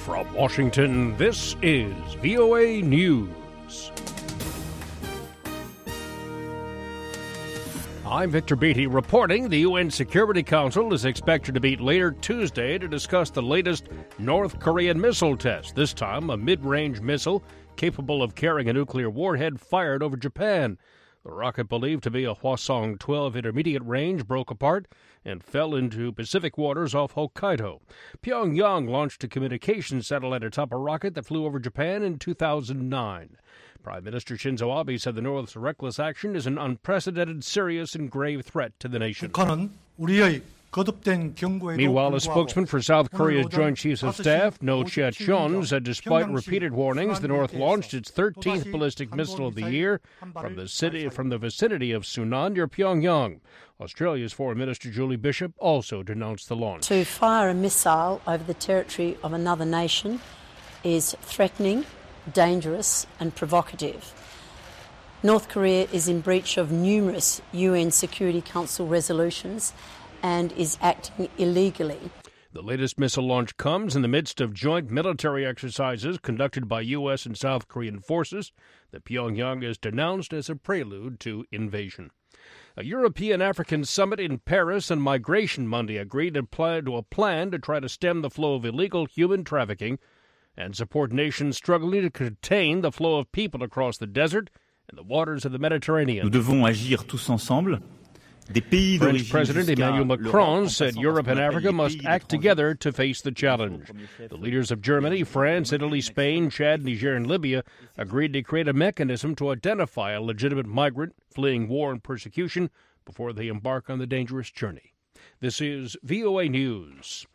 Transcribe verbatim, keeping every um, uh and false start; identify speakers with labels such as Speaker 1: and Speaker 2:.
Speaker 1: From Washington, this is V O A News. I'm Victor Beatty reporting the U N Security Council is expected to meet later Tuesday to discuss the latest North Korean missile test. This time, a mid-range missile capable of carrying a nuclear warhead fired over Japan. The rocket, believed to be a Hwasong twelve intermediate range, broke apart and fell into Pacific waters off Hokkaido. Pyongyang launched a communications satellite atop a rocket that flew over Japan in two thousand nine. Prime Minister Shinzo Abe said the North's reckless action is an unprecedented, serious, and grave threat to the nation. Meanwhile, a spokesman for South Korea's Joint Chiefs of Staff, No Chia-chon, said despite repeated warnings, the North launched its thirteenth ballistic missile of the year from the city from the vicinity of Sunan near Pyongyang. Australia's Foreign Minister Julie Bishop also denounced the launch.
Speaker 2: To fire a missile over the territory of another nation is threatening, dangerous, and provocative. North Korea is in breach of numerous U N Security Council resolutions and is acting illegally.
Speaker 1: The latest missile launch comes in the midst of joint military exercises conducted by U S and South Korean forces that Pyongyang has denounced as a prelude to invasion. A European-African summit in Paris on migration Monday agreed to, plan, to a plan to try to stem the flow of illegal human trafficking and support nations struggling to contain the flow of people across the desert and the waters of the Mediterranean.
Speaker 3: Nous devons agir tous ensemble.
Speaker 1: French President Emmanuel Macron said Europe and Africa must act together to face the challenge. The leaders of Germany, France, Italy, Spain, Chad, Niger, and Libya agreed to create a mechanism to identify a legitimate migrant fleeing war and persecution before they embark on the dangerous journey. This is V O A News.